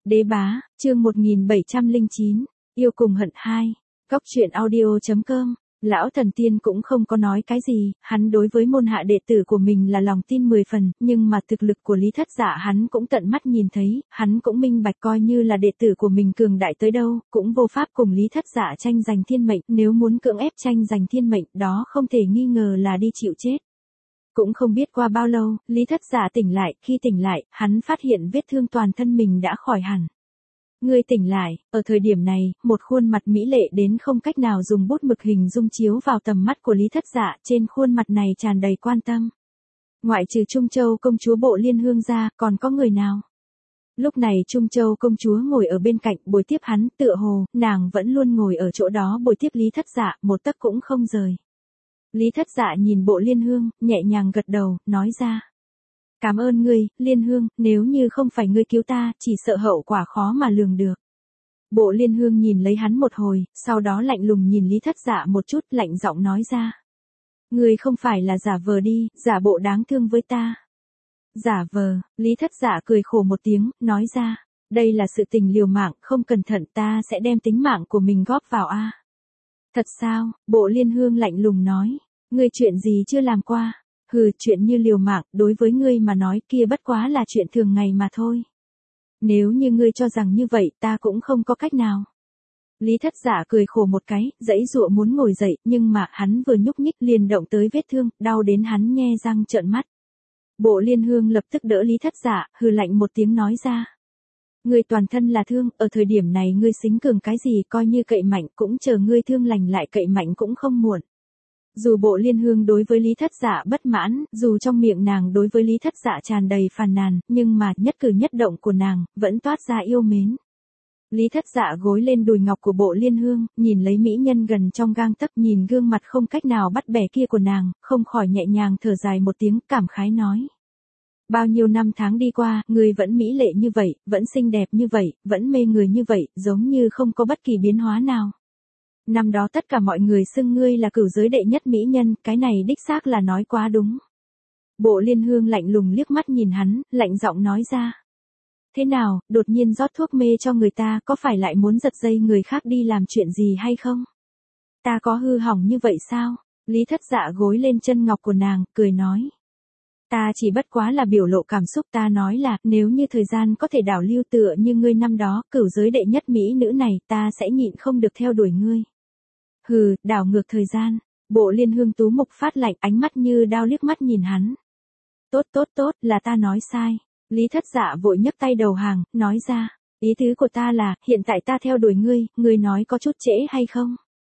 Đế bá, chương 1709, yêu cùng hận 2, Góc truyện audio.com. Lão thần tiên cũng không có nói cái gì, hắn đối với môn hạ đệ tử của mình là lòng tin 10 phần, nhưng mà thực lực của Lý Thất Dạ hắn cũng tận mắt nhìn thấy, hắn cũng minh bạch coi như là đệ tử của mình cường đại tới đâu, cũng vô pháp cùng Lý Thất Dạ tranh giành thiên mệnh, nếu muốn cưỡng ép tranh giành thiên mệnh, đó không thể nghi ngờ là đi chịu chết. Cũng không biết qua bao lâu, Lý Thất Dạ tỉnh lại, khi tỉnh lại, hắn phát hiện vết thương toàn thân mình đã khỏi hẳn. Ngươi tỉnh lại, ở thời điểm này, một khuôn mặt mỹ lệ đến không cách nào dùng bút mực hình dung chiếu vào tầm mắt của Lý Thất Dạ, trên khuôn mặt này tràn đầy quan tâm. Ngoại trừ Trung Châu công chúa Bộ Liên Hương ra, còn có người nào? Lúc này Trung Châu công chúa ngồi ở bên cạnh bồi tiếp hắn, tựa hồ, nàng vẫn luôn ngồi ở chỗ đó bồi tiếp Lý Thất Dạ, một tấc cũng không rời. Lý Thất Dạ nhìn Bộ Liên Hương, nhẹ nhàng gật đầu, nói ra. Cảm ơn ngươi, Liên Hương, nếu như không phải ngươi cứu ta, chỉ sợ hậu quả khó mà lường được. Bộ Liên Hương nhìn lấy hắn một hồi, sau đó lạnh lùng nhìn Lý Thất Dạ một chút, lạnh giọng nói ra. Ngươi không phải là giả vờ đi, giả bộ đáng thương với ta. Giả vờ, Lý Thất Dạ cười khổ một tiếng, nói ra. Đây là sự tình liều mạng, không cẩn thận ta sẽ đem tính mạng của mình góp vào a. Thật sao? Bộ Liên Hương lạnh lùng nói. Ngươi chuyện gì chưa làm qua? Hừ, chuyện như liều mạng, đối với ngươi mà nói kia bất quá là chuyện thường ngày mà thôi. Nếu như ngươi cho rằng như vậy, ta cũng không có cách nào. Lý Thất Dạ cười khổ một cái, giãy giụa muốn ngồi dậy, nhưng mà hắn vừa nhúc nhích liền động tới vết thương, đau đến hắn nhe răng trợn mắt. Bộ Liên Hương lập tức đỡ Lý Thất Dạ, hừ lạnh một tiếng nói ra. Ngươi toàn thân là thương, ở thời điểm này ngươi xính cường cái gì coi như cậy mạnh cũng chờ ngươi thương lành lại cậy mạnh cũng không muộn. Dù Bộ Liên Hương đối với Lý Thất Dạ bất mãn, dù trong miệng nàng đối với Lý Thất Dạ tràn đầy phàn nàn, nhưng mà nhất cử nhất động của nàng, vẫn toát ra yêu mến. Lý Thất Dạ gối lên đùi ngọc của Bộ Liên Hương, nhìn lấy mỹ nhân gần trong gang tấc, nhìn gương mặt không cách nào bắt bẻ kia của nàng, không khỏi nhẹ nhàng thở dài một tiếng, cảm khái nói. Bao nhiêu năm tháng đi qua, ngươi vẫn mỹ lệ như vậy, vẫn xinh đẹp như vậy, vẫn mê người như vậy, giống như không có bất kỳ biến hóa nào. Năm đó tất cả mọi người xưng ngươi là cửu giới đệ nhất mỹ nhân, cái này đích xác là nói quá đúng. Bộ Liên Hương lạnh lùng liếc mắt nhìn hắn, lạnh giọng nói ra. Thế nào, đột nhiên rót thuốc mê cho người ta, có phải lại muốn giật dây người khác đi làm chuyện gì hay không? Ta có hư hỏng như vậy sao? Lý Thất Dạ gối lên chân ngọc của nàng, cười nói. Ta chỉ bất quá là biểu lộ cảm xúc, ta nói là, nếu như thời gian có thể đảo lưu tựa như ngươi năm đó, cửu giới đệ nhất mỹ nữ này, ta sẽ nhịn không được theo đuổi ngươi. Hừ, đảo ngược thời gian. Bộ Liên Hương tú mục phát lạnh, ánh mắt như đao liếc mắt nhìn hắn. Tốt, là ta nói sai. Lý Thất Dạ vội nhấc tay đầu hàng, nói ra. Ý tứ của ta là, hiện tại ta theo đuổi ngươi nói có chút trễ hay không?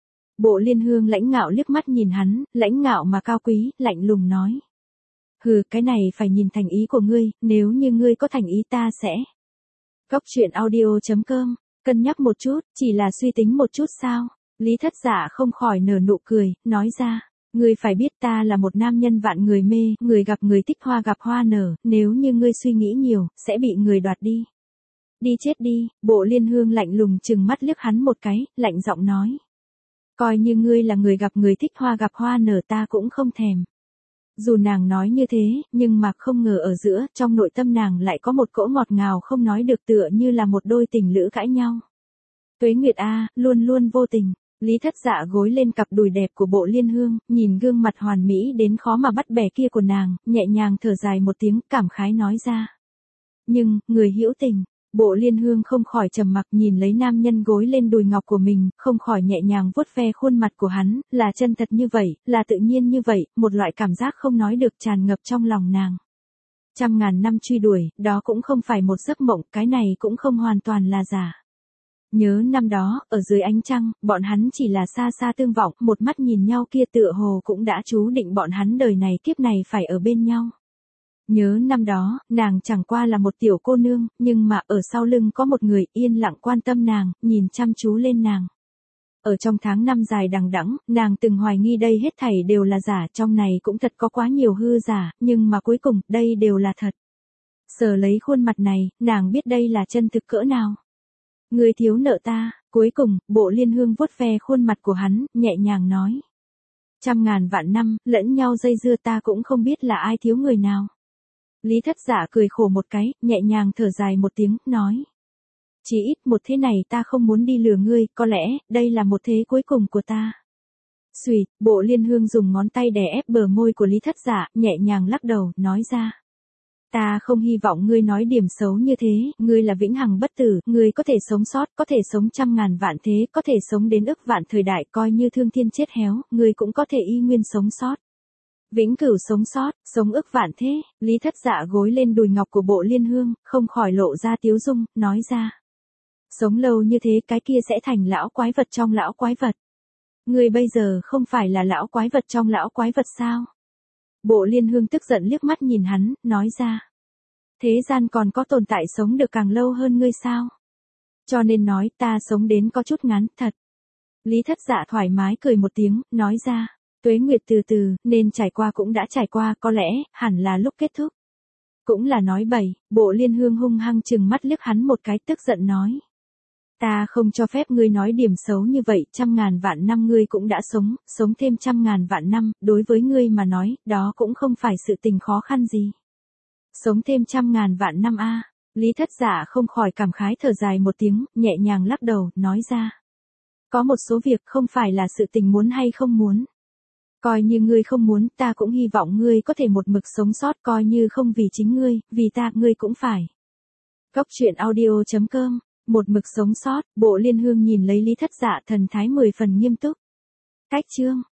Bộ Liên Hương lãnh ngạo liếc mắt nhìn hắn, lãnh ngạo mà cao quý, lạnh lùng nói. Hừ, cái này phải nhìn thành ý của ngươi, nếu như ngươi có thành ý ta sẽ. Góc truyện audio.com, cân nhắc một chút, chỉ là suy tính một chút sao? Lý Thất Dạ không khỏi nở nụ cười, nói ra. Ngươi phải biết ta là một nam nhân vạn người mê, người gặp người thích hoa gặp hoa nở, nếu như ngươi suy nghĩ nhiều, sẽ bị người đoạt đi. Đi chết đi, Bộ Liên Hương lạnh lùng trừng mắt liếc hắn một cái, lạnh giọng nói. Coi như ngươi là người gặp người thích hoa gặp hoa nở ta cũng không thèm. Dù nàng nói như thế, nhưng mà không ngờ ở giữa, trong nội tâm nàng lại có một cỗ ngọt ngào không nói được tựa như là một đôi tình lữ cãi nhau. Tuế Nguyệt A, luôn luôn vô tình. Lý Thất Dạ gối lên cặp đùi đẹp của Bộ Liên Hương, nhìn gương mặt hoàn mỹ đến khó mà bắt bẻ kia của nàng, nhẹ nhàng thở dài một tiếng, cảm khái nói ra. Nhưng, người hữu tình, Bộ Liên Hương không khỏi trầm mặc nhìn lấy nam nhân gối lên đùi ngọc của mình, không khỏi nhẹ nhàng vuốt ve khuôn mặt của hắn, là chân thật như vậy, là tự nhiên như vậy, một loại cảm giác không nói được tràn ngập trong lòng nàng. Trăm ngàn năm truy đuổi, đó cũng không phải một giấc mộng, cái này cũng không hoàn toàn là giả. Nhớ năm đó, ở dưới ánh trăng, bọn hắn chỉ là xa xa tương vọng, một mắt nhìn nhau kia tựa hồ cũng đã chú định bọn hắn đời này kiếp này phải ở bên nhau. Nhớ năm đó, nàng chẳng qua là một tiểu cô nương, nhưng mà ở sau lưng có một người yên lặng quan tâm nàng, nhìn chăm chú lên nàng. Ở trong tháng năm dài đằng đẵng, nàng từng hoài nghi đây hết thảy đều là giả, trong này cũng thật có quá nhiều hư giả, nhưng mà cuối cùng, đây đều là thật. Sờ lấy khuôn mặt này, nàng biết đây là chân thực cỡ nào. Ngươi thiếu nợ ta, cuối cùng, Bộ Liên Hương vuốt ve khuôn mặt của hắn, nhẹ nhàng nói. Trăm ngàn vạn năm, lẫn nhau dây dưa ta cũng không biết là ai thiếu người nào. Lý Thất Dạ cười khổ một cái, nhẹ nhàng thở dài một tiếng, nói. Chỉ ít một thế này ta không muốn đi lừa ngươi, có lẽ, đây là một thế cuối cùng của ta. Xùy, Bộ Liên Hương dùng ngón tay đè ép bờ môi của Lý Thất Dạ, nhẹ nhàng lắc đầu, nói ra. Ta không hy vọng ngươi nói điểm xấu như thế, ngươi là vĩnh hằng bất tử, ngươi có thể sống sót, có thể sống trăm ngàn vạn thế, có thể sống đến ức vạn thời đại, coi như thương thiên chết héo, ngươi cũng có thể y nguyên sống sót. Vĩnh cửu sống sót, sống ức vạn thế, Lý Thất Dạ gối lên đùi ngọc của Bộ Liên Hương, không khỏi lộ ra tiếu dung, nói ra. Sống lâu như thế cái kia sẽ thành lão quái vật trong lão quái vật. Ngươi bây giờ không phải là lão quái vật trong lão quái vật sao? Bộ Liên Hương tức giận liếc mắt nhìn hắn, nói ra. Thế gian còn có tồn tại sống được càng lâu hơn ngươi sao? Cho nên nói ta sống đến có chút ngắn, thật. Lý Thất Dạ thoải mái cười một tiếng, nói ra. Tuế nguyệt từ từ, nên trải qua cũng đã trải qua, có lẽ, hẳn là lúc kết thúc. Cũng là nói bậy, Bộ Liên Hương hung hăng chừng mắt liếc hắn một cái, tức giận nói. Ta không cho phép ngươi nói điểm xấu như vậy, trăm ngàn vạn năm ngươi cũng đã sống, sống thêm trăm ngàn vạn năm, đối với ngươi mà nói, đó cũng không phải sự tình khó khăn gì. Sống thêm trăm ngàn vạn năm a. Lý Thất Dạ không khỏi cảm khái thở dài một tiếng, nhẹ nhàng lắc đầu, nói ra. Có một số việc không phải là sự tình muốn hay không muốn. Coi như ngươi không muốn, ta cũng hy vọng ngươi có thể một mực sống sót, coi như không vì chính ngươi, vì ta, ngươi cũng phải. Góc truyện audio.com, một mực sống sót, Bộ Liên Hương nhìn lấy Lý Thất Dạ thần thái 10 phần nghiêm túc. Cách chương.